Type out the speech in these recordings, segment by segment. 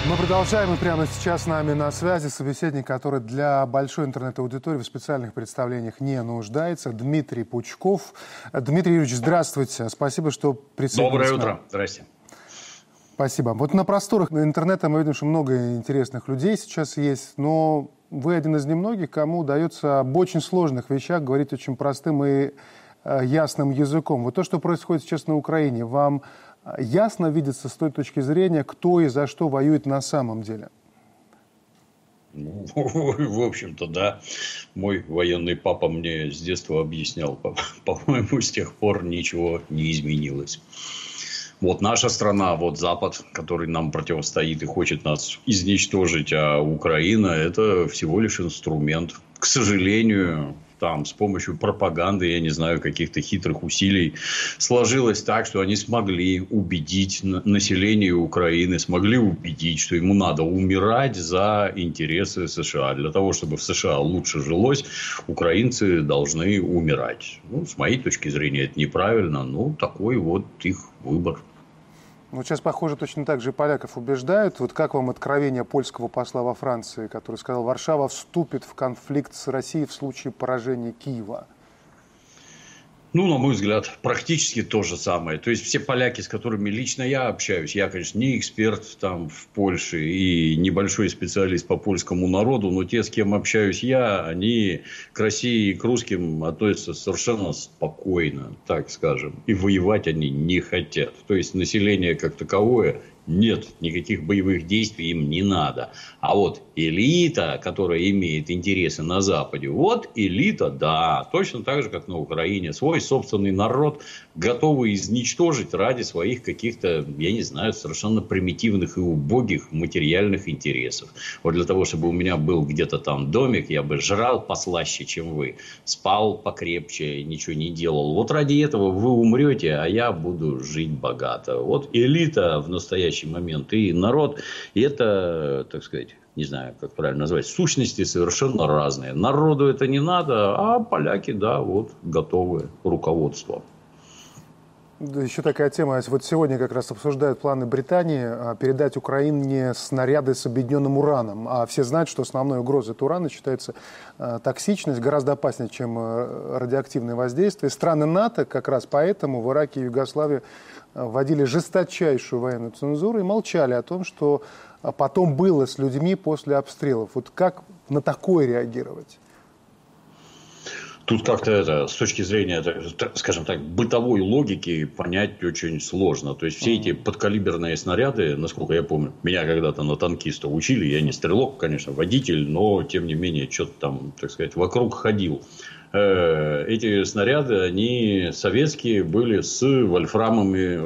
Мы продолжаем, и прямо сейчас с нами на связи собеседник, который для большой интернет-аудитории в специальных представлениях не нуждается, Дмитрий Пучков. Дмитрий Юрьевич, здравствуйте. Спасибо, что присоединились. Доброе утро. Здрасте. Спасибо. Вот на просторах интернета мы видим, что много интересных людей сейчас есть, но вы один из немногих, кому удается об очень сложных вещах говорить очень простым и ясным языком. Вот то, что происходит сейчас на Украине, вам ясно видится с той точки зрения, кто и за что воюет на самом деле? В общем-то, да. Мой военный папа мне с детства объяснял. По-моему, с тех пор ничего не изменилось. Вот наша страна, вот Запад, который нам противостоит и хочет нас изничтожить, а Украина – это всего лишь инструмент. К сожалению, там с помощью пропаганды, я не знаю, каких-то хитрых усилий сложилось так, что они смогли убедить население Украины, смогли убедить, что ему надо умирать за интересы США. Для того, чтобы в США лучше жилось, украинцы должны умирать. Ну, с моей точки зрения, это неправильно, но такой вот их выбор. Ну, сейчас, похоже, точно так же и поляков убеждают. Вот как вам откровение польского посла во Франции, который сказал, Варшава вступит в конфликт с Россией в случае поражения Киева? Ну, на мой взгляд, практически то же самое. То есть, все поляки, с которыми лично я общаюсь, я, конечно, не эксперт там в Польше и небольшой специалист по польскому народу, но те, с кем общаюсь я, они к России и к русским относятся совершенно спокойно, так скажем. И воевать они не хотят. То есть, население как таковое... Нет, никаких боевых действий им не надо. А вот элита, которая имеет интересы на Западе, вот элита, да, точно так же, как на Украине, свой собственный народ готовы изничтожить ради своих каких-то, я не знаю, совершенно примитивных и убогих материальных интересов. Вот для того, чтобы у меня был где-то там домик, я бы жрал послаще, чем вы, спал покрепче, ничего не делал. Вот ради этого вы умрете, а я буду жить богато. Вот элита в настоящем момент и народ, и это, так сказать, не знаю, как правильно назвать, сущности совершенно разные. Народу это не надо, а поляки, да, вот, готовы руководство. Да, еще такая тема. Вот сегодня как раз обсуждают планы Британии передать Украине снаряды с объединенным ураном. А все знают, что основной угрозой от урана считается токсичность, гораздо опаснее, чем радиоактивное воздействие. Страны НАТО как раз поэтому в Ираке и Югославии вводили жесточайшую военную цензуру и молчали о том, что потом было с людьми после обстрелов. Вот как на такое реагировать? Тут как-то это, с точки зрения, скажем так, бытовой логики понять очень сложно. То есть, все эти подкалиберные снаряды, насколько я помню, меня когда-то на танкиста учили, я не стрелок, конечно, водитель, но, тем не менее, что-то там, так сказать, вокруг ходил. Эти снаряды, они советские, были с вольфрамовыми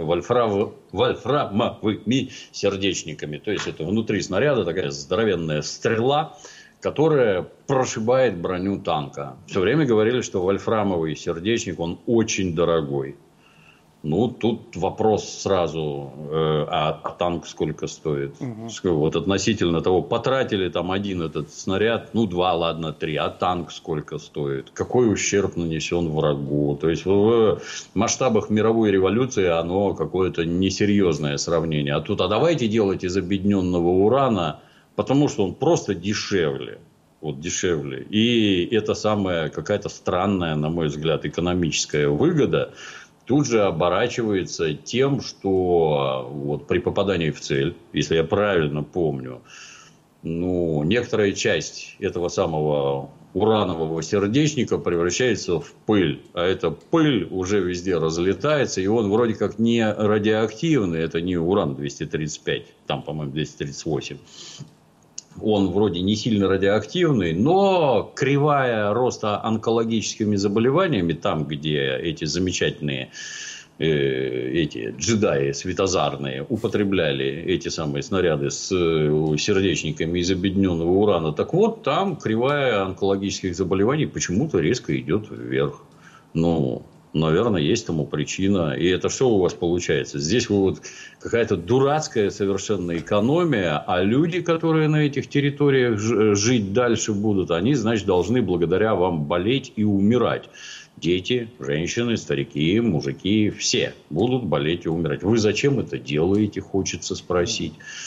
сердечниками. То есть, это внутри снаряда такая здоровенная стрела, которая прошибает броню танка. Все время говорили, что вольфрамовый сердечник, он очень дорогой. Ну, тут вопрос сразу, а танк сколько стоит? Вот относительно того, потратили там один этот снаряд, ну, 2, ладно, 3, а танк сколько стоит? Какой ущерб нанесен врагу? То есть, в масштабах мировой революции оно какое-то несерьезное сравнение. А тут, а давайте делать из объединенного урана, потому что он просто дешевле. Вот дешевле. И это самая какая-то странная, на мой взгляд, экономическая выгода тут же оборачивается тем, что вот при попадании в цель, если я правильно помню, ну, некоторая часть этого самого уранового сердечника превращается в пыль. А эта пыль уже везде разлетается. И он вроде как не радиоактивный. Это не уран-235. Там, по-моему, 238. Он вроде не сильно радиоактивный, но кривая роста онкологическими заболеваниями, там, где эти замечательные эти джедаи светозарные употребляли эти самые снаряды с сердечниками из объединенного урана, так вот, там кривая онкологических заболеваний почему-то резко идет вверх. Ну, наверное, есть тому причина. И это что у вас получается? Здесь вот какая-то дурацкая совершенно экономия, а люди, которые на этих территориях жить дальше будут, они, значит, должны благодаря вам болеть и умирать. Дети, женщины, старики, мужики, все будут болеть и умирать. Вы зачем это делаете, хочется спросить.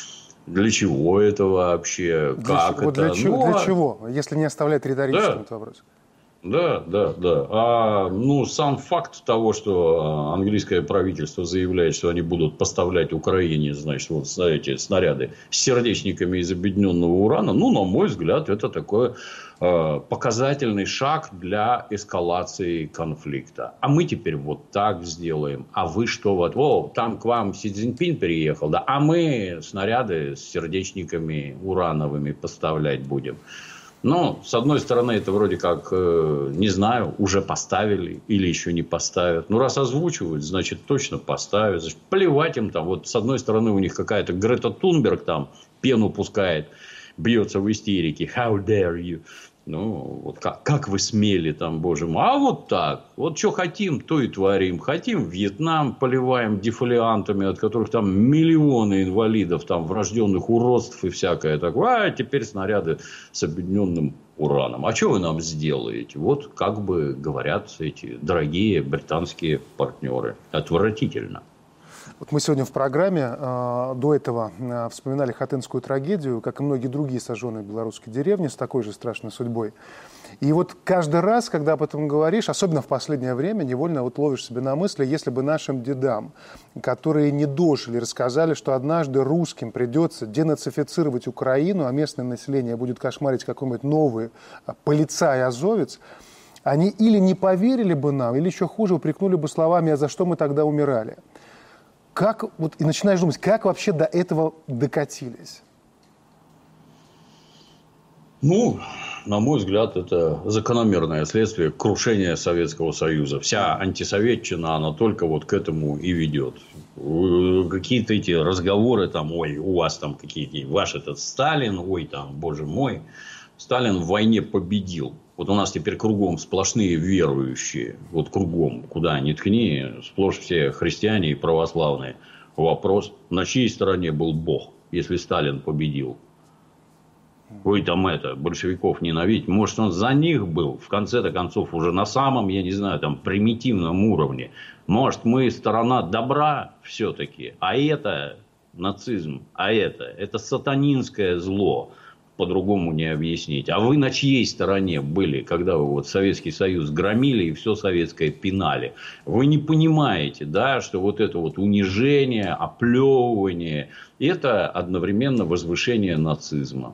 Для чего это вообще? Как Вот это? для чего? Если не оставлять риторическим этот вопрос. Да. Сам факт того, что английское правительство заявляет, что они будут поставлять Украине, значит, вот эти снаряды с сердечниками из объединенного урана, на мой взгляд, это такой показательный шаг для эскалации конфликта. А мы теперь вот так сделаем. А вы что? Там к вам Си Цзиньпин переехал, да? А мы снаряды с сердечниками урановыми поставлять будем. С одной стороны, это вроде как, не знаю, уже поставили или еще не поставят. Раз озвучивают, значит, точно поставят. Значит, плевать им там. Вот с одной стороны, у них какая-то Грета Тунберг там пену пускает, бьется в истерике. How dare you? Как вы смели там, боже мой. А вот так. Вот что хотим, то и творим. Хотим Вьетнам поливаем дефолиантами, от которых там миллионы инвалидов, там врожденных уродств и всякое такое. А теперь снаряды с объединенным ураном. А что вы нам сделаете? Вот как бы говорят эти дорогие британские партнеры. Отвратительно. Вот мы сегодня в программе до этого вспоминали Хатынскую трагедию, как и многие другие сожженные белорусские деревни с такой же страшной судьбой. И вот каждый раз, когда об этом говоришь, особенно в последнее время, невольно ловишь себе на мысли, если бы нашим дедам, которые не дожили, рассказали, что однажды русским придется денацифицировать Украину, а местное население будет кошмарить какой-нибудь новый полицай-азовец, они или не поверили бы нам, или еще хуже упрекнули бы словами: а за что мы тогда умирали? И начинаешь думать, как вообще до этого докатились? На мой взгляд, это закономерное следствие крушения Советского Союза. Вся антисоветчина, она только вот к этому и ведет. Какие-то эти разговоры, там, у вас там какие-то, ваш этот Сталин, боже мой, Сталин в войне победил. Вот у нас теперь кругом сплошные верующие. Вот кругом, куда ни ткни, сплошь все христиане и православные. Вопрос, на чьей стороне был Бог, если Сталин победил? Вы там большевиков ненавидите. Может, он за них был, в конце-то концов, уже на самом, я не знаю, там, примитивном уровне. Может, мы сторона добра все-таки, а это нацизм, а это сатанинское зло. По-другому не объяснить. А вы на чьей стороне были, когда вы Советский Союз громили и все советское пинали? Вы не понимаете, да, что вот это унижение, оплевывание, это одновременно возвышение нацизма.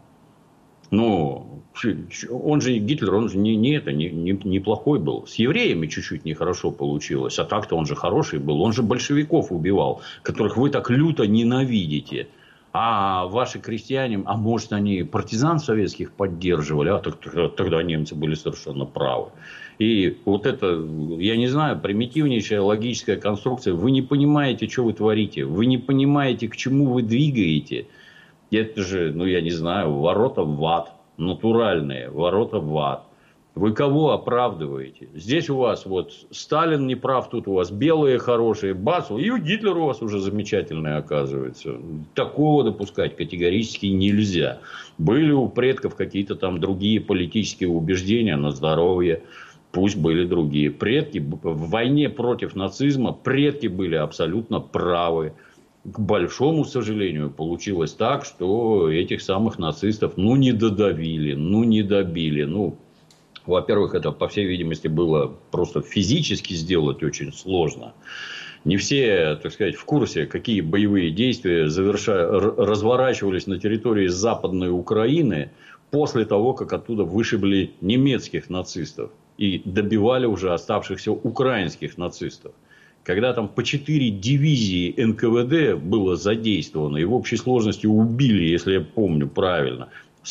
Он же Гитлер, он же не плохой был. С евреями чуть-чуть нехорошо получилось. А так-то он же хороший был. Он же большевиков убивал, которых вы так люто ненавидите. А ваши крестьяне, а может, они партизан советских поддерживали, тогда немцы были совершенно правы. И вот это, я не знаю, примитивнейшая логическая конструкция. Вы не понимаете, что вы творите. Вы не понимаете, к чему вы двигаете. Это же, я не знаю, ворота в ад. Натуральные ворота в ад. Вы кого оправдываете? Здесь у вас Сталин не прав, тут у вас белые хорошие, бац, и Гитлер у вас уже замечательный оказывается. Такого допускать категорически нельзя. Были у предков какие-то там другие политические убеждения на здоровье. Пусть были другие. Предки в войне против нацизма, предки были абсолютно правы. К большому сожалению, получилось так, что этих самых нацистов не додавили, не добили. Во-первых, это, по всей видимости, было просто физически сделать очень сложно. Не все, так сказать, в курсе, какие боевые действия разворачивались на территории Западной Украины после того, как оттуда вышибли немецких нацистов и добивали уже оставшихся украинских нацистов. Когда там по 4 дивизии НКВД было задействовано, и в общей сложности убили, если я помню правильно,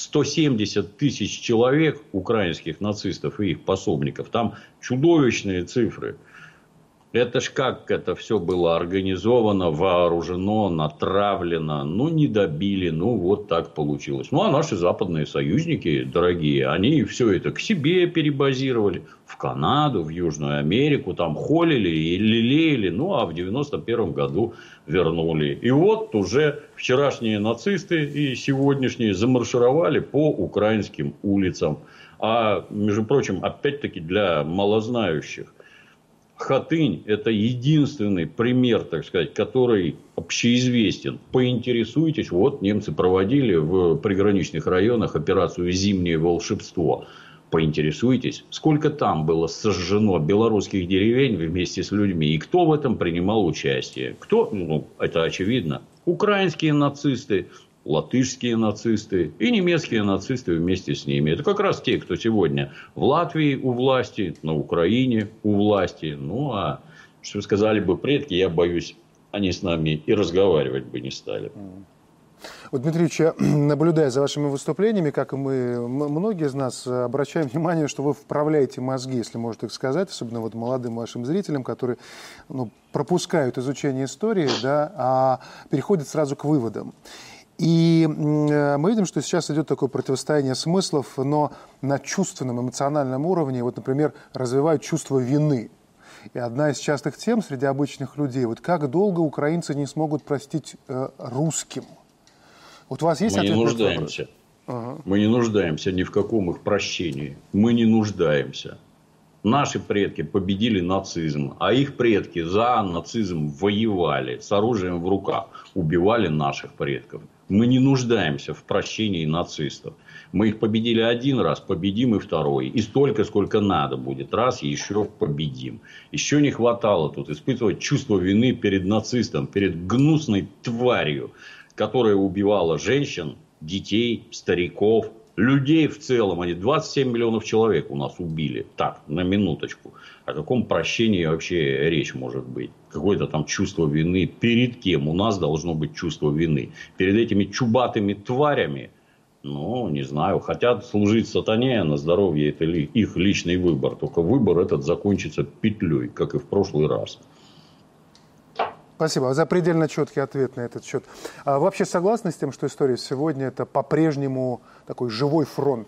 170 тысяч человек, украинских нацистов и их пособников. Там чудовищные цифры. Это ж как это все было организовано, вооружено, натравлено. Не добили, вот так получилось. А наши западные союзники, дорогие, они все это к себе перебазировали. В Канаду, в Южную Америку, там холили и лелеяли. А в 91 году вернули. И вот уже вчерашние нацисты и сегодняшние замаршировали по украинским улицам. А, между прочим, опять-таки для малознающих. Хатынь – это единственный пример, так сказать, который общеизвестен. Поинтересуйтесь, вот немцы проводили в приграничных районах операцию «Зимнее волшебство». Поинтересуйтесь, сколько там было сожжено белорусских деревень вместе с людьми, и кто в этом принимал участие. Кто? Ну, это очевидно. Украинские нацисты, латышские нацисты и немецкие нацисты вместе с ними. Это как раз те, кто сегодня в Латвии у власти, на Украине у власти. Ну, а что сказали бы предки, я боюсь, они с нами и разговаривать бы не стали. Вот, Дмитрий Ильич, я, наблюдая за вашими выступлениями, как и мы, многие из нас обращаем внимание, что вы вправляете мозги, если можно так сказать, особенно вот молодым вашим зрителям, которые пропускают изучение истории, да, а переходят сразу к выводам. И мы видим, что сейчас идет такое противостояние смыслов, но на чувственном, эмоциональном уровне, вот, например, развивают чувство вины. И одна из частых тем среди обычных людей, вот как долго украинцы не смогут простить русским? Вот у вас есть ответ на этот вопрос? Мы не нуждаемся. Мы не нуждаемся ни в каком их прощении. Мы не нуждаемся. Наши предки победили нацизм, а их предки за нацизм воевали с оружием в руках, убивали наших предков. Мы не нуждаемся в прощении нацистов. Мы их победили один раз, победим и второй. И столько, сколько надо будет. Раз и еще победим. Еще не хватало тут испытывать чувство вины перед нацистом, перед гнусной тварью, которая убивала женщин, детей, стариков, людей в целом. Они 27 миллионов человек у нас убили. Так, на минуточку. О каком прощении вообще речь может быть? Какое-то там чувство вины. Перед кем? У нас должно быть чувство вины. Перед этими чубатыми тварями, ну, не знаю, хотят служить сатане, на здоровье это их личный выбор. Только выбор этот закончится петлей, как и в прошлый раз. Спасибо за предельно четкий ответ на этот счет. А вообще согласны с тем, что история сегодня это по-прежнему такой живой фронт?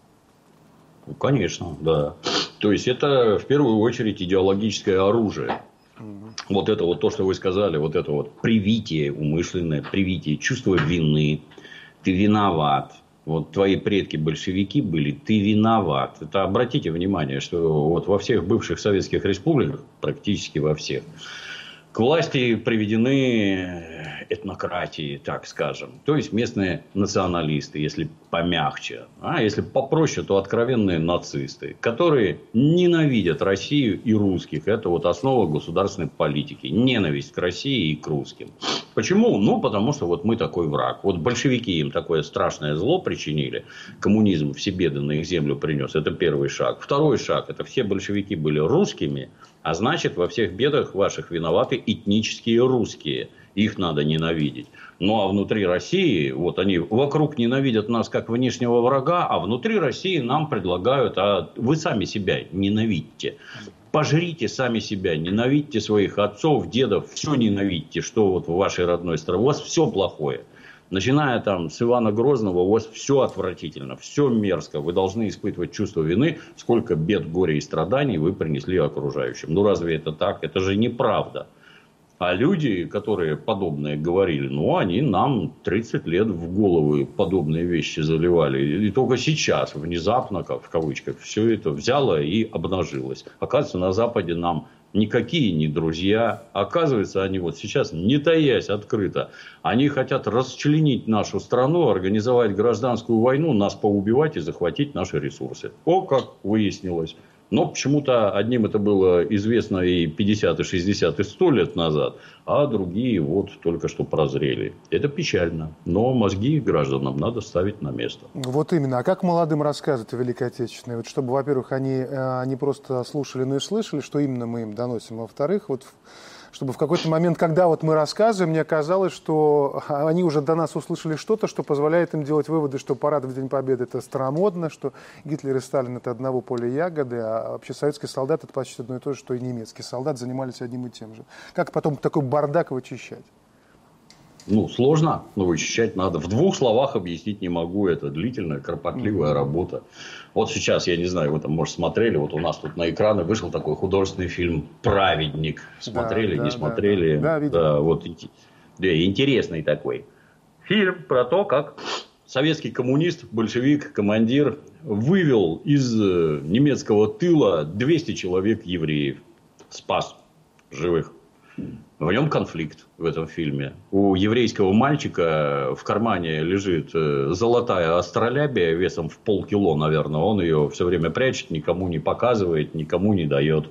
Ну, конечно, да. То есть это в первую очередь идеологическое оружие. Вот это вот то, что вы сказали, вот это вот привитие, умышленное привитие, чувство вины. Ты виноват. Вот твои предки большевики были, ты виноват. Это обратите внимание, что вот во всех бывших советских республиках, практически во всех, к власти приведены этнократии, так скажем. То есть местные националисты, если помягче. А если попроще, то откровенные нацисты, которые ненавидят Россию и русских. Это вот основа государственной политики. Ненависть к России и к русским. Почему? Ну, потому что вот мы такой враг. Вот большевики им такое страшное зло причинили. Коммунизм все беды на их землю принес. Это первый шаг. Второй шаг. Это все большевики были русскими. А значит, во всех бедах ваших виноваты этнические русские. Их надо ненавидеть. Ну, а внутри России, вот они вокруг ненавидят нас как внешнего врага, а внутри России нам предлагают, а вы сами себя ненавидьте. Пожрите сами себя, ненавидьте своих отцов, дедов, все ненавидьте, что вот в вашей родной стране. У вас все плохое. Начиная там с Ивана Грозного, у вас все отвратительно, все мерзко. Вы должны испытывать чувство вины, сколько бед, горя и страданий вы принесли окружающим. Ну, разве это так? Это же неправда. А люди, которые подобное говорили, ну, они нам 30 лет в головы подобные вещи заливали. И только сейчас, внезапно, как в кавычках, все это взяло и обнажилось. Оказывается, на Западе нам никакие не друзья. Оказывается, они вот сейчас, не таясь открыто, они хотят расчленить нашу страну, организовать гражданскую войну, нас поубивать и захватить наши ресурсы. О, как выяснилось. Но почему-то одним это было известно и 50, и 60, и 100 лет назад, а другие вот только что прозрели. Это печально. Но мозги гражданам надо ставить на место. Вот именно. А как молодым рассказывать о Великой Отечественной? Вот чтобы, во-первых, они не просто слушали, но и слышали, что именно мы им доносим. А во-вторых, вот чтобы в какой-то момент, когда вот мы рассказываем, мне казалось, что они уже до нас услышали что-то, что позволяет им делать выводы, что парад в День Победы – это старомодно, что Гитлер и Сталин – это одного поля ягоды, а вообще советский солдат – это почти одно и то же, что и немецкий солдат, занимались одним и тем же. Как потом такой бардак вычищать? Ну, сложно, но вычищать надо. В двух словах объяснить не могу. Это длительная, кропотливая работа. Вот сейчас, я не знаю, вы там, может, смотрели. Вот у нас тут на экраны вышел такой художественный фильм «Праведник». Смотрели, не смотрели? Да, видел. Да, вот, интересный такой фильм про то, как советский коммунист, большевик, командир вывел из немецкого тыла 200 человек евреев. спас живых. В нем конфликт в этом фильме. У еврейского мальчика в кармане лежит золотая астролябия весом в полкило, наверное. Он ее все время прячет, никому не показывает, никому не дает.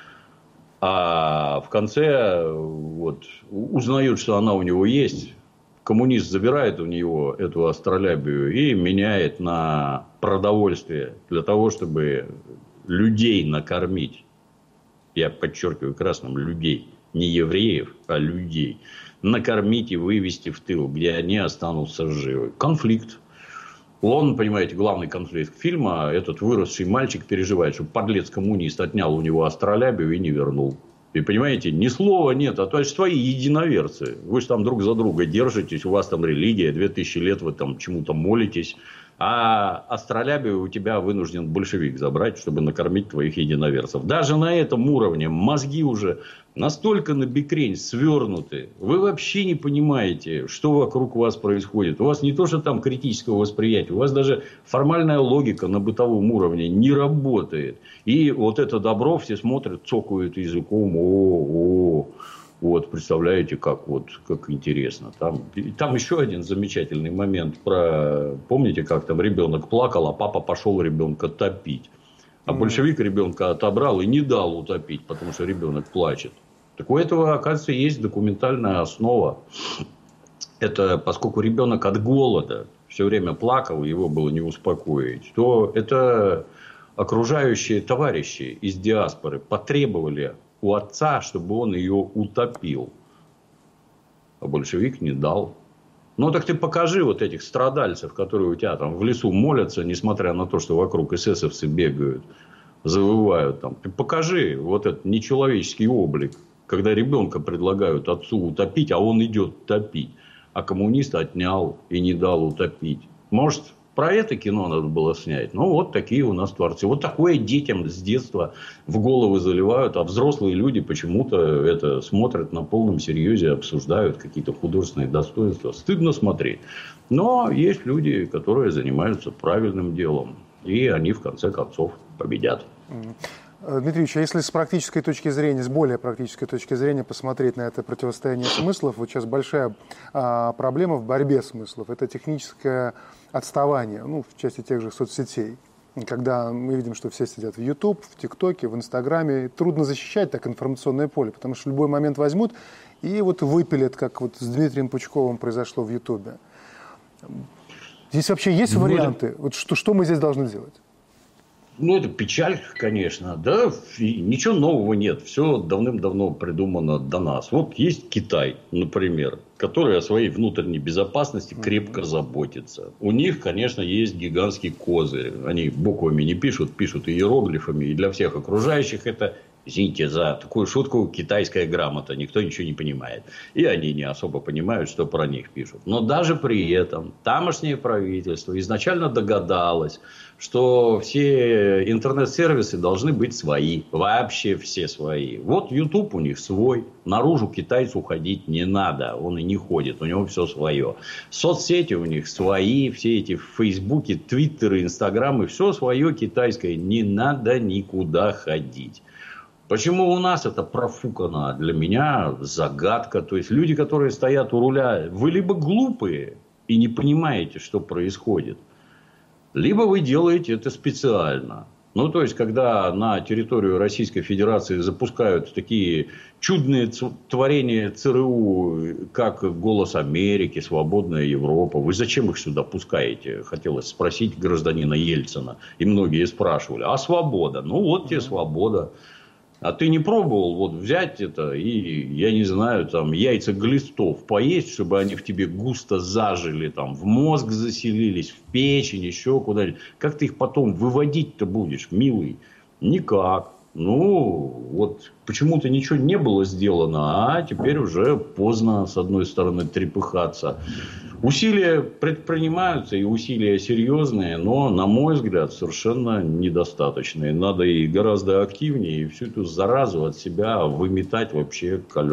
А в конце вот, узнают, что она у него есть. Коммунист забирает у него эту астролябию и меняет на продовольствие для того, чтобы людей накормить. Я подчеркиваю красным, людей. Не евреев, а людей. Накормить и вывести в тыл, где они останутся живы. Конфликт. Он, понимаете, главный конфликт фильма. Этот выросший мальчик переживает, что подлец-коммунист отнял у него астролябию и не вернул. И понимаете, ни слова нет, а то есть свои единоверцы. Вы же там друг за друга держитесь, у вас там религия, 2000 лет вы там чему-то молитесь. А астролябию у тебя вынужден большевик забрать, чтобы накормить твоих единоверцев. Даже на этом уровне мозги уже настолько набекрень свернуты. Вы вообще не понимаете, что вокруг вас происходит. У вас не то, что там критического восприятия. У вас даже формальная логика на бытовом уровне не работает. И вот это добро все смотрят, цокают языком. О-о-о. Вот, представляете, как интересно. Там еще один замечательный момент. Помните, как там ребенок плакал, а папа пошел ребенка топить. А большевик ребенка отобрал и не дал утопить, потому что ребенок плачет. Так у этого, оказывается, есть документальная основа. Это поскольку ребенок от голода все время плакал, его было не успокоить, то это окружающие товарищи из диаспоры потребовали у отца, чтобы он ее утопил. А большевик не дал. Ну, так ты покажи вот этих страдальцев, которые у тебя там в лесу молятся, несмотря на то, что вокруг эсэсовцы бегают, завывают там. Ты покажи вот этот нечеловеческий облик, когда ребенка предлагают отцу утопить, а он идет топить. А коммунист отнял и не дал утопить. Может, про это кино надо было снять. Ну, вот такие у нас творцы. Вот такое детям с детства в головы заливают. А взрослые люди почему-то это смотрят на полном серьезе, обсуждают какие-то художественные достоинства. Стыдно смотреть. Но есть люди, которые занимаются правильным делом. И они, в конце концов, победят. Дмитрий Ильич, а если с практической точки зрения, с более практической точки зрения посмотреть на это противостояние смыслов, вот сейчас большая проблема в борьбе смыслов – это техническое отставание, ну, в части тех же соцсетей. Когда мы видим, что все сидят в YouTube, в ТикТоке, в Инстаграме, трудно защищать так информационное поле, потому что в любой момент возьмут и вот выпилят, как вот с Дмитрием Пучковым произошло в YouTube. Здесь вообще есть варианты? Вот что мы здесь должны делать? Ну, это печаль, конечно. Да, ничего нового нет. Все давным-давно придумано до нас. Вот есть Китай, например, который о своей внутренней безопасности крепко заботится. У них, конечно, есть гигантский козырь. Они буквами не пишут, пишут иероглифами. И для всех окружающих это, извините за такую шутку, китайская грамота. Никто ничего не понимает. И они не особо понимают, что про них пишут. Но даже при этом тамошнее правительство изначально догадалось, что все интернет-сервисы должны быть свои. Вообще все свои. Вот YouTube у них свой. Наружу китайцу ходить не надо. Он и не ходит. У него все свое. Соцсети у них свои. Все эти Фейсбуки, Твиттеры, Инстаграмы. Все свое китайское. Не надо никуда ходить. Почему у нас это профукано? Для меня загадка. То есть люди, которые стоят у руля, вы либо глупые и не понимаете, что происходит, либо вы делаете это специально. Ну, то есть, когда на территорию Российской Федерации запускают такие чудные творения ЦРУ, как «Голос Америки», «Свободная Европа», вы зачем их сюда пускаете? Хотелось спросить гражданина Ельцина. И многие спрашивали, а свобода? Ну, вот тебе свобода. А ты не пробовал вот взять это и, я не знаю, там, яйца глистов поесть, чтобы они в тебе густо зажили, там, в мозг заселились, в печень, еще куда-нибудь. Как ты их потом выводить-то будешь, милый? Никак. Ну, вот почему-то ничего не было сделано, а теперь уже поздно, с одной стороны, трепыхаться. Усилия предпринимаются, и усилия серьезные, но, на мой взгляд, совершенно недостаточные. Надо и гораздо активнее, и всю эту заразу от себя выметать вообще каленой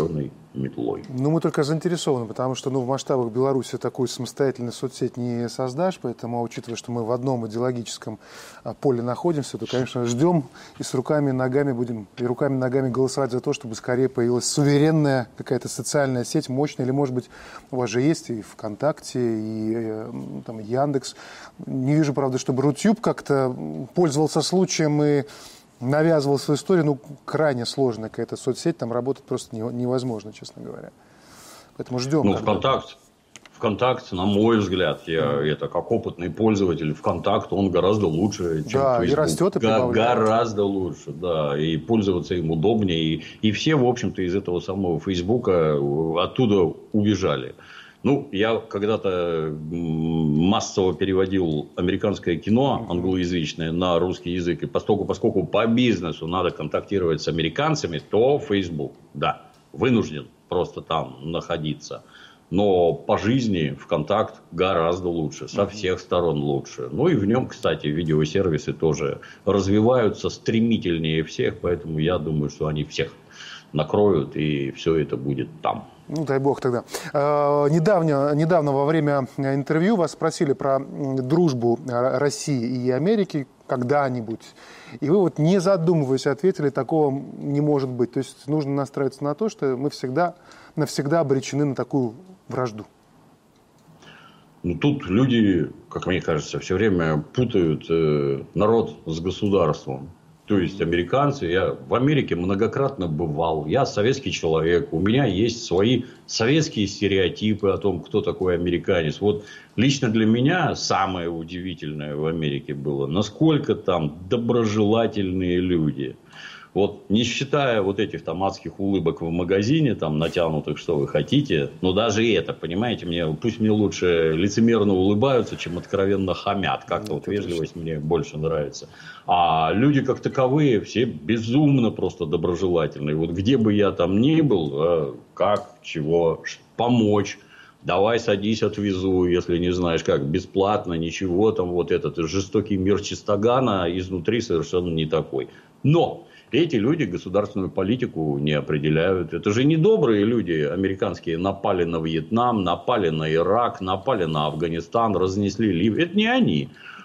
метлой. Ну, мы только заинтересованы, потому что в масштабах Беларуси такую самостоятельную соцсеть не создашь, поэтому, учитывая, что мы в одном идеологическом поле находимся, то, конечно, ждем и с руками и ногами будем голосовать за то, чтобы скорее появилась суверенная какая-то социальная сеть, мощная, или, может быть, у вас же есть и ВКонтакте, и там Яндекс. Не вижу, правда, чтобы Рутюб как-то пользовался случаем и навязывал свою историю, крайне сложная какая-то соцсеть, там работать просто невозможно, честно говоря. Поэтому ждем. ВКонтакт, на мой взгляд, это как опытный пользователь, ВКонтакт, он гораздо лучше, чем Facebook. И растет, и прибавляет. Гораздо лучше, да, и пользоваться им удобнее. И все, в общем-то, из этого самого Фейсбука оттуда убежали. Я когда-то массово переводил американское кино англоязычное на русский язык. И поскольку по бизнесу надо контактировать с американцами, то Facebook, да, вынужден просто там находиться. Но по жизни ВКонтакт гораздо лучше, со всех сторон лучше. И в нем, кстати, видеосервисы тоже развиваются стремительнее всех. Поэтому я думаю, что они всех накроют, и все это будет там. Дай бог тогда. Недавно во время интервью вас спросили про дружбу России и Америки когда-нибудь. И вы не задумываясь ответили, такого не может быть. То есть нужно настраиваться на то, что мы навсегда обречены на такую вражду. Тут люди, как мне кажется, все время путают народ с государством. То есть американцы, я в Америке многократно бывал, я советский человек, у меня есть свои советские стереотипы о том, кто такой американец. Лично для меня самое удивительное в Америке было, насколько там доброжелательные люди. Не считая этих адских улыбок в магазине, там натянутых, что вы хотите, даже это, понимаете, пусть мне лучше лицемерно улыбаются, чем откровенно хамят. Как-то вежливость мне больше нравится. А люди как таковые все безумно просто доброжелательные. Где бы я там ни был, как, чего, помочь. Давай садись, отвезу, если не знаешь как, бесплатно, ничего там, этот жестокий мир чистогана изнутри совершенно не такой. Но эти люди государственную политику не определяют. Это же не добрые люди американские напали на Вьетнам, напали на Ирак, напали на Афганистан, разнесли Ливию. Это не они.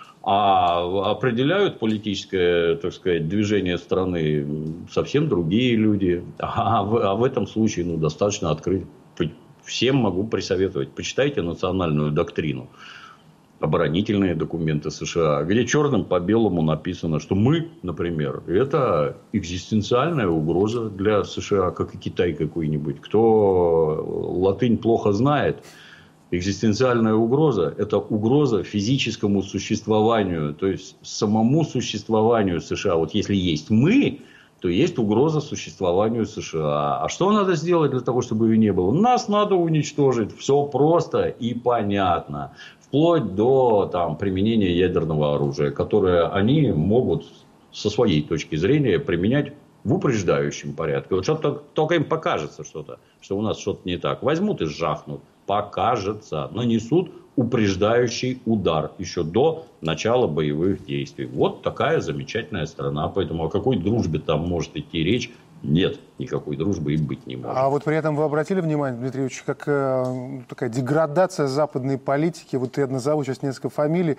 А определяют политическое, так сказать, движение страны совсем другие люди. А в этом случае достаточно открыть. Всем могу присоветовать. Почитайте национальную доктрину. Оборонительные документы США, где черным по белому написано, что мы, например, это экзистенциальная угроза для США, как и Китай какой-нибудь. Кто латынь плохо знает, экзистенциальная угроза – это угроза физическому существованию, то есть самому существованию США. Если есть мы, то есть угроза существованию США. А что надо сделать для того, чтобы ее не было? Нас надо уничтожить. Все просто и понятно. Вплоть до применения ядерного оружия, которое они могут со своей точки зрения применять в упреждающем порядке. Что-то только им покажется что-то, что у нас что-то не так. Возьмут и жахнут. Покажется. Нанесут упреждающий удар еще до начала боевых действий. Такая замечательная страна. Поэтому о какой дружбе там может идти речь? Нет, никакой дружбы и быть не может. А при этом вы обратили внимание, Дмитрий Юрьевич, как такая деградация западной политики, я назову сейчас несколько фамилий,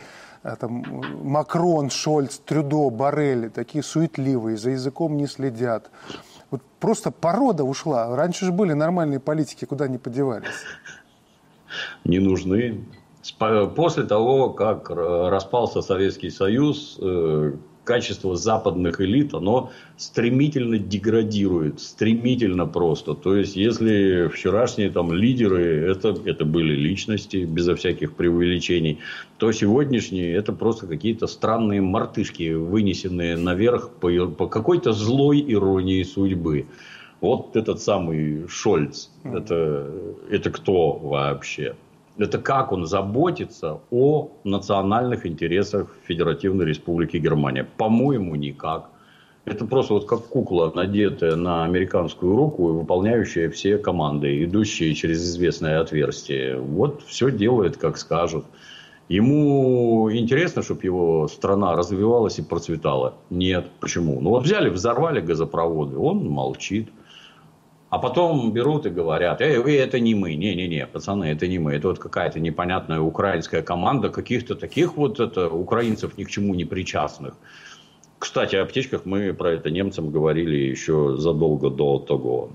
Макрон, Шольц, Трюдо, Боррель, такие суетливые, за языком не следят. Просто порода ушла. Раньше же были нормальные политики, куда они подевались? Не нужны. После того, как распался Советский Союз, качество западных элит, оно стремительно деградирует. Стремительно просто. То есть, если вчерашние лидеры, это были личности, безо всяких преувеличений, то сегодняшние это просто какие-то странные мартышки, вынесенные наверх по какой-то злой иронии судьбы. Этот самый Шольц, это кто вообще? Это как он заботится о национальных интересах Федеративной Республики Германия? По-моему, никак. Это просто как кукла, надетая на американскую руку и выполняющая все команды, идущие через известное отверстие. Все делает, как скажут. Ему интересно, чтобы его страна развивалась и процветала? Нет. Почему? Взяли, взорвали газопроводы. Он молчит. А потом берут и говорят, это не мы, не-не-не, пацаны, это не мы, это вот какая-то непонятная украинская команда каких-то таких вот украинцев ни к чему не причастных. Кстати, о птичках мы про это немцам говорили еще задолго до того.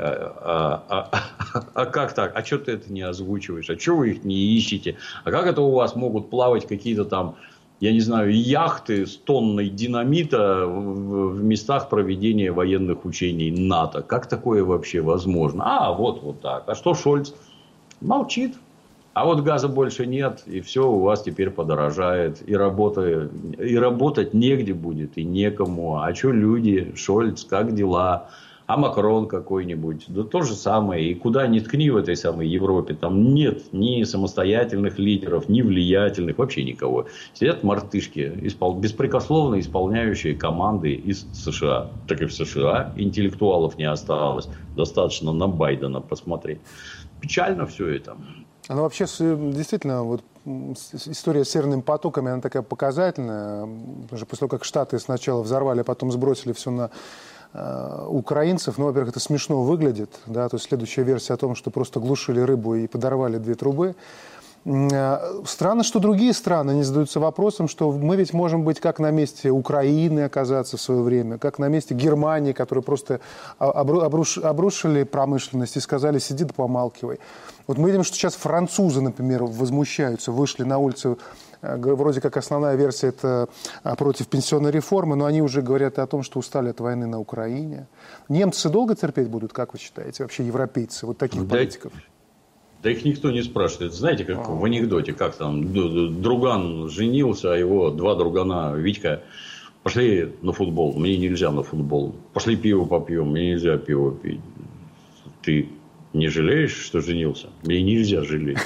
А как так? А что ты это не озвучиваешь? А что вы их не ищете? А как это у вас могут плавать какие-то там, я не знаю, яхты с тонной динамита в местах проведения военных учений НАТО? Как такое вообще возможно? Вот так. А что Шольц? Молчит. А вот газа больше нет, и все у вас теперь подорожает. И работать негде будет, и некому. А что люди? Шольц, как дела? А Макрон какой-нибудь, да то же самое. И куда ни ткни в этой самой Европе, там нет ни самостоятельных лидеров, ни влиятельных, вообще никого. Сидят мартышки, беспрекословно исполняющие команды из США. Так и в США интеллектуалов не осталось. Достаточно на Байдена посмотреть. Печально все это. Ну, вообще, действительно, вот история с Северными потоками, она такая показательная. Потому что после того, как Штаты сначала взорвали, а потом сбросили все на украинцев, ну, во-первых, это смешно выглядит, да, то есть следующая версия о том, что просто глушили рыбу и подорвали 2 трубы. Странно, что другие страны не задаются вопросом, что мы ведь можем быть как на месте Украины оказаться в свое время, как на месте Германии, которые просто обрушили промышленность и сказали: сиди да помалкивай. Вот мы видим, что сейчас французы, например, возмущаются, вышли на улицу. Вроде как основная версия – это против пенсионной реформы, но они уже говорят о том, что устали от войны на Украине. Немцы долго терпеть будут, как вы считаете, вообще европейцы, вот таких политиков? Да их никто не спрашивает. Знаете, как в анекдоте, как там друган женился, а его 2 другана, Витька, пошли на футбол. Мне нельзя на футбол. Пошли пиво попьем. Мне нельзя пиво пить. Ты не жалеешь, что женился? Мне нельзя жалеть.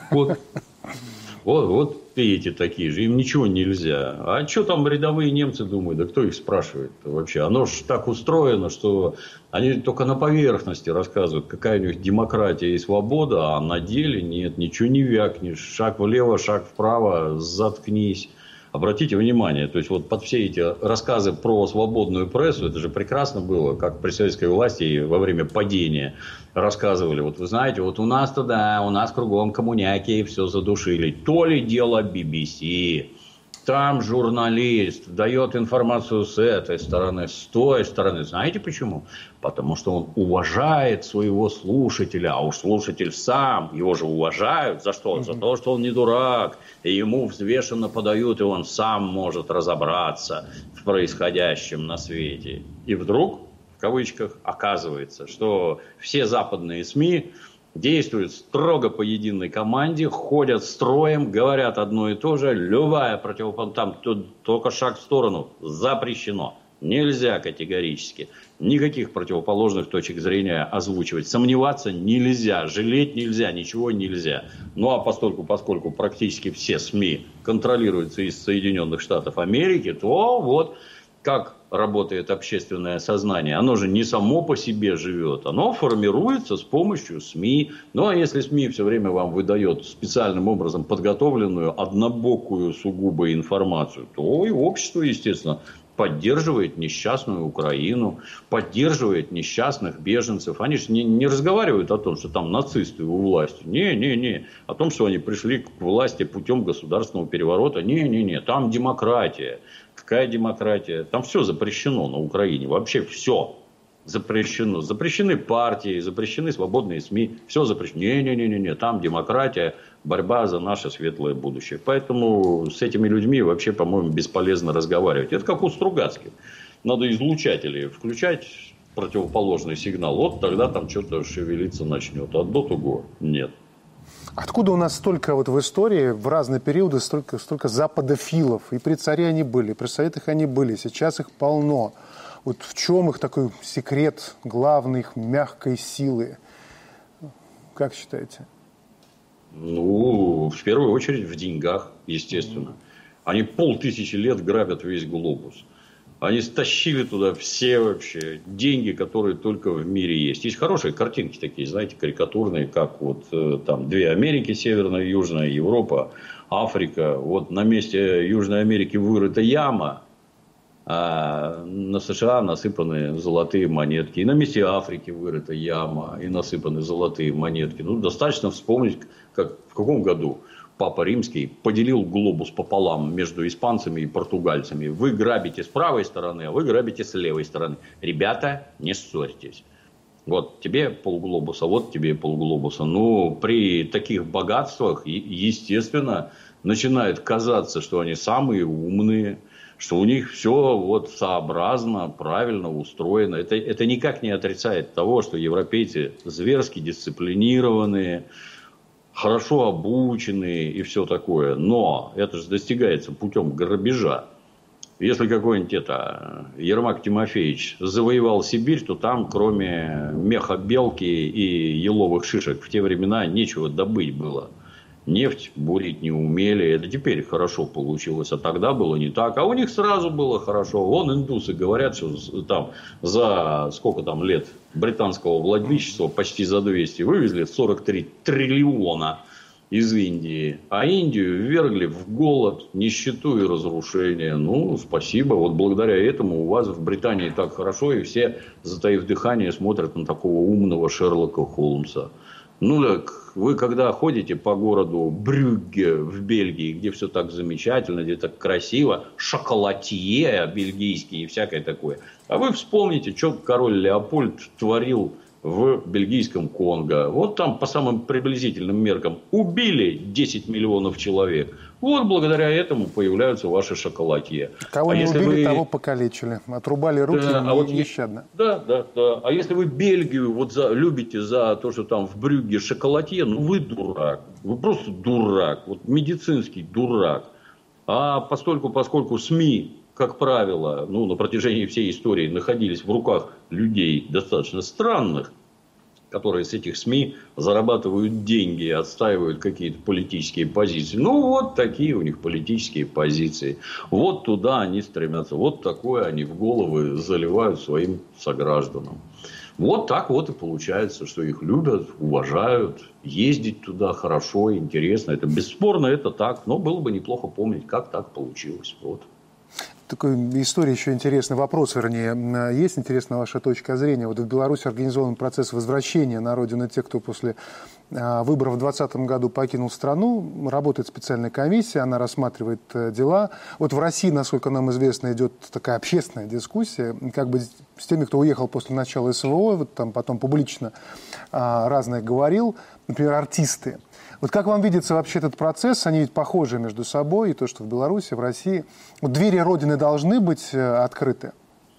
Вот эти такие же, им ничего нельзя. А что там рядовые немцы думают? Да кто их спрашивает вообще? Оно же так устроено, что они только на поверхности рассказывают, какая у них демократия и свобода, а на деле нет, ничего не вякнешь. Шаг влево, шаг вправо, заткнись. Обратите внимание, то есть вот под все эти рассказы про свободную прессу, это же прекрасно было, как при советской власти во время падения рассказывали. Вот вы знаете, вот у нас-то да, у нас кругом коммуняки и все задушили. То ли дело BBC. Там журналист дает информацию с этой стороны, с той стороны. Знаете почему? Потому что он уважает своего слушателя. А уж слушатель сам, его же уважают. За что? За то, что он не дурак. И ему взвешенно подают, и он сам может разобраться в происходящем на свете. И вдруг, в кавычках, оказывается, что все западные СМИ действуют строго по единой команде, ходят строем, говорят одно и то же. Любая противоположность, там только шаг в сторону, запрещено. Нельзя категорически. Никаких противоположных точек зрения озвучивать. Сомневаться нельзя, жалеть нельзя, ничего нельзя. Ну а поскольку практически все СМИ контролируются из Соединенных Штатов Америки, то вот как работает общественное сознание. Оно же не само по себе живет. Оно формируется с помощью СМИ. Ну, а если СМИ все время вам выдает специальным образом подготовленную, однобокую сугубо информацию, то и общество, естественно, поддерживает несчастную Украину, поддерживает несчастных беженцев. Они же не разговаривают о том, что там нацисты у власти. Не. О том, что они пришли к власти путем государственного переворота. Не. Там демократия. Какая демократия? Там все запрещено на Украине. Вообще все запрещено. Запрещены партии, запрещены свободные СМИ. Все запрещено. Не. Там демократия, борьба за наше светлое будущее. Поэтому с этими людьми вообще, по-моему, бесполезно разговаривать. Это как у Стругацких. Надо излучатели включать, противоположный сигнал. Вот тогда там что-то шевелиться начнет. А до того нет. Откуда у нас столько вот в истории, в разные периоды, столько западофилов? И при царе они были, при советах они были, сейчас их полно. Вот в чем их такой секрет главной, их мягкой силы? Как считаете? Ну, в первую очередь в деньгах, естественно. Они 500 лет грабят весь глобус. Они стащили туда все вообще деньги, которые только в мире есть. Есть хорошие картинки такие, знаете, карикатурные, как вот там 2 Америки, Северная и Южная, Европа, Африка. Вот на месте Южной Америки вырыта яма, А на США насыпаны золотые монетки. И на месте Африки вырыта яма, и насыпаны золотые монетки. Ну, достаточно вспомнить, как, в каком году Папа Римский поделил глобус пополам между испанцами и португальцами. Вы грабите с правой стороны, а вы грабите с левой стороны. Ребята, не ссорьтесь. Вот тебе полглобуса, вот тебе полглобуса. Ну, при таких богатствах, естественно, начинает казаться, что они самые умные, что у них все вот сообразно, правильно устроено. Это никак не отрицает того, что европейцы зверски дисциплинированные, хорошо обученные и все такое. Но это же достигается путем грабежа. Если какой-нибудь Ермак Тимофеевич завоевал Сибирь, то там, кроме меха белки и еловых шишек, в те времена нечего добыть было. Нефть бурить не умели. Это теперь хорошо получилось. А тогда было не так. А у них сразу было хорошо. Вон индусы говорят, что там за сколько там лет британского владычества, почти за 200, вывезли 43 триллиона из Индии. А Индию ввергли в голод, нищету и разрушение. Ну, спасибо. Вот благодаря этому у вас в Британии так хорошо. И все, затаив дыхание, смотрят на такого умного Шерлока Холмса. Ну, так вы когда ходите по городу Брюгге в Бельгии, где все так замечательно, где так красиво, шоколатье бельгийский и всякое такое. А вы вспомните, что король Леопольд творил в бельгийском Конго. Вот там по самым приблизительным меркам убили 10 миллионов человек. Вот благодаря этому появляются ваши шоколадье. Кого не убили, того покалечили. Отрубали руки нещадно. Да. А если вы Бельгию вот любите за то, что там в Брюгге шоколадье, ну вы дурак. Вы просто дурак. Вот медицинский дурак. А поскольку СМИ, как правило, на протяжении всей истории находились в руках людей достаточно странных, которые с этих СМИ зарабатывают деньги и отстаивают какие-то политические позиции. Ну, вот такие у них политические позиции. Вот туда они стремятся. Вот такое они в головы заливают своим согражданам. Вот так вот и получается, что их любят, уважают, ездить туда хорошо, интересно. Это бесспорно, это так. Но было бы неплохо помнить, как так получилось. Вот. Такой история еще интересный, вопрос, вернее. Есть интересная ваша точка зрения? Вот в Беларуси организован процесс возвращения на родину тех, кто после выборов в 2020 году покинул страну. Работает специальная комиссия, она рассматривает дела. Вот в России, насколько нам известно, идет такая общественная дискуссия, как бы с теми, кто уехал после начала СВО, вот там потом публично разное говорил, например, артисты. Вот как вам видится вообще этот процесс? Они ведь похожи между собой, и то, что в Беларуси, в России. Вот двери Родины должны быть открыты?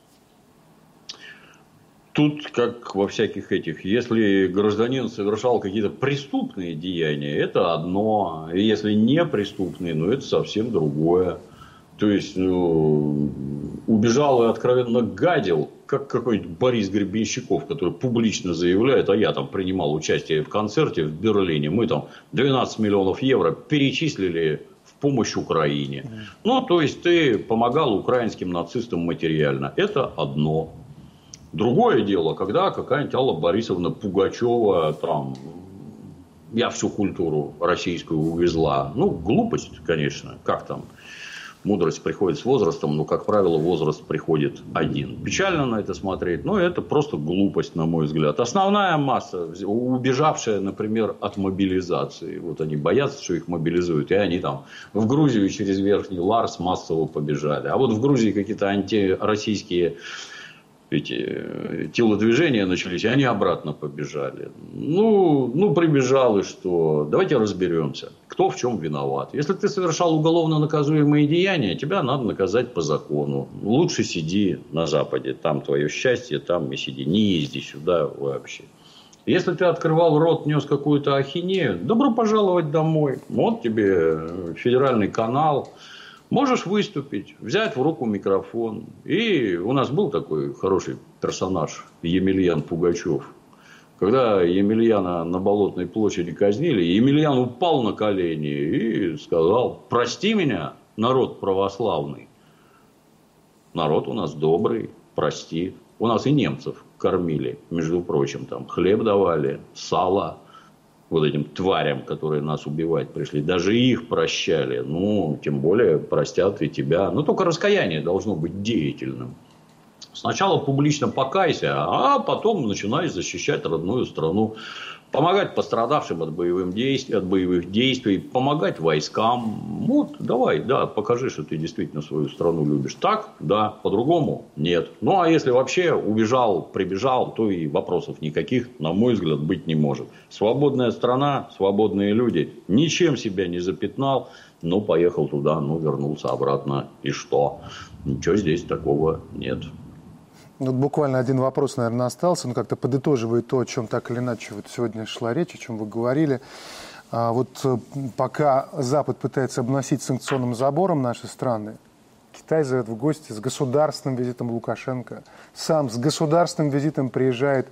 Тут, как во всяких этих, если гражданин совершал какие-то преступные деяния, это одно. И если не преступные, это совсем другое. То есть, убежал и откровенно гадил, как какой-нибудь Борис Гребенщиков, который публично заявляет, а я там принимал участие в концерте в Берлине, мы там 12 миллионов евро перечислили в помощь Украине. То есть, ты помогал украинским нацистам материально. Это одно. Другое дело, когда какая-нибудь Алла Борисовна Пугачева там, я всю культуру российскую увезла. Глупость, конечно, как там. Мудрость приходит с возрастом, но, как правило, возраст приходит один. Печально на это смотреть, но это просто глупость, на мой взгляд. Основная масса, убежавшая, например, от мобилизации. Вот они боятся, что их мобилизуют, и они там в Грузию через Верхний Ларс массово побежали. А вот в Грузии какие-то антироссийские телодвижения начались, и они обратно побежали. Прибежал и что? Давайте разберемся, кто в чем виноват. Если ты совершал уголовно наказуемые деяния, тебя надо наказать по закону. Лучше сиди на Западе, там твое счастье, там и сиди. Не езди сюда вообще. Если ты открывал рот, нес какую-то ахинею, добро пожаловать домой. Вот тебе федеральный канал. Можешь выступить, взять в руку микрофон. И у нас был такой хороший персонаж Емельян Пугачев. Когда Емельяна на Болотной площади казнили, Емельян упал на колени и сказал: прости меня, народ православный. Народ у нас добрый, прости. У нас и немцев кормили, между прочим, там хлеб давали, сало. вот этим тварям, которые нас убивать пришли. Даже их прощали. Ну, тем более простят и тебя. Но только раскаяние должно быть деятельным. Сначала публично покайся, а потом начинай защищать родную страну. Помогать пострадавшим от боевых действий, помогать войскам. Вот, давай, да, покажи, что ты действительно свою страну любишь. Так, да, по-другому нет. Ну, а если вообще убежал, прибежал, то и вопросов никаких, на мой взгляд, быть не может. Свободная страна, свободные люди. Ничем себя не запятнал. Ну, поехал туда, ну, вернулся обратно. И что? Ничего здесь такого нет. Вот буквально один вопрос, наверное, остался, но как-то подытоживает то, о чем так или иначе вот сегодня шла речь, о чем вы говорили. Вот пока Запад пытается обносить санкционным забором наши страны, Китай зовет в гости с государственным визитом Лукашенко. Сам с государственным визитом приезжает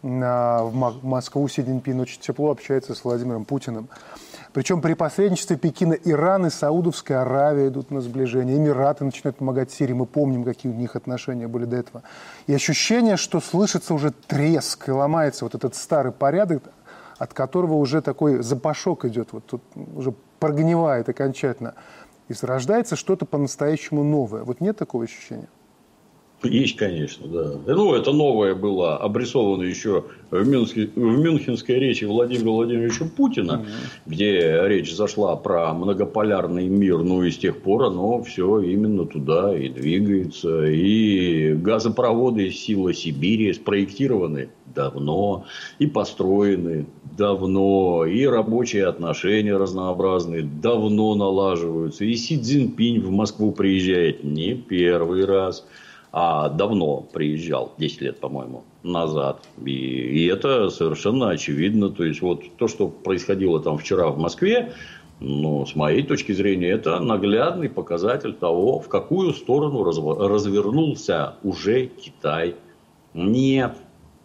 в Москву Си Цзиньпин, очень тепло общается с Владимиром Путиным. Причем при посредничестве Пекина Иран и Саудовская Аравия идут на сближение. Эмираты начинают помогать Сирии. Мы помним, какие у них отношения были до этого. И ощущение, что слышится уже треск и ломается вот этот старый порядок, от которого уже такой запашок идет. Вот тут уже прогнивает окончательно. И зарождается что-то по-настоящему новое. Вот нет такого ощущения? Есть, конечно, да. Ну, это новое было обрисовано еще в мюнхенской речи Владимира Владимировича Путина, где речь зашла про многополярный мир. Ну, и с тех пор оно все именно туда и двигается. И газопроводы «Сила Сибири» спроектированы давно и построены давно. И рабочие отношения разнообразные давно налаживаются. И Си Цзиньпинь в Москву приезжает не первый раз. А давно приезжал, 10 лет, по-моему, назад. И это совершенно очевидно. То есть, вот то, что происходило там вчера в Москве, ну, с моей точки зрения, это наглядный показатель того, в какую сторону развернулся уже Китай. Нет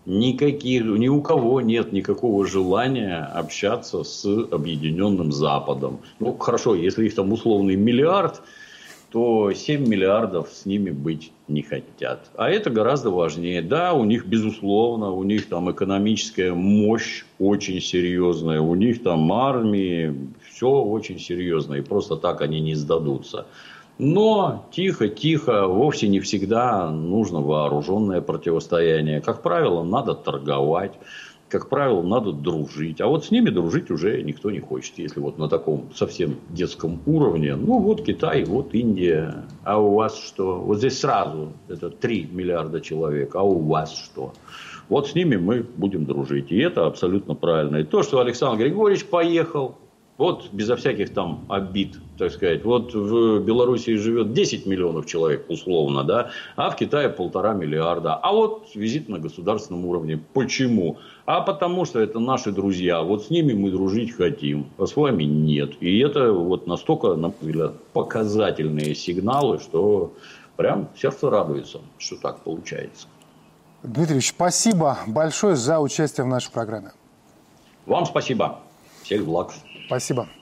ни у кого нет никакого желания общаться с Объединенным Западом. Ну, хорошо, если их там условный миллиард, то 7 миллиардов с ними быть не хотят. А это гораздо важнее. Да, у них, безусловно, у них там экономическая мощь очень серьезная. У них там армии, все очень серьезно. И просто так они не сдадутся. Но тихо-тихо, вовсе не всегда нужно вооруженное противостояние. Как правило, надо торговать. Как правило, надо дружить. А вот с ними дружить уже никто не хочет. Если вот на таком совсем детском уровне. Ну, вот Китай, вот Индия. А у вас что? Вот здесь сразу это 3 миллиарда человек. А у вас что? Вот с ними мы будем дружить. И это абсолютно правильно. И то, что Александр Григорьевич поехал, вот безо всяких там обид, так сказать. Вот в Белоруссии живет 10 миллионов человек, условно, да, а в Китае 1,5 миллиарда. А вот визит на государственном уровне. Почему? А потому что это наши друзья. Вот с ними мы дружить хотим, а с вами нет. И это вот настолько, на мой взгляд, показательные сигналы, что прям сердце радуется, что так получается. Дмитрий Ильич, спасибо большое за участие в нашей программе. Вам спасибо. Всех благ. Спасибо.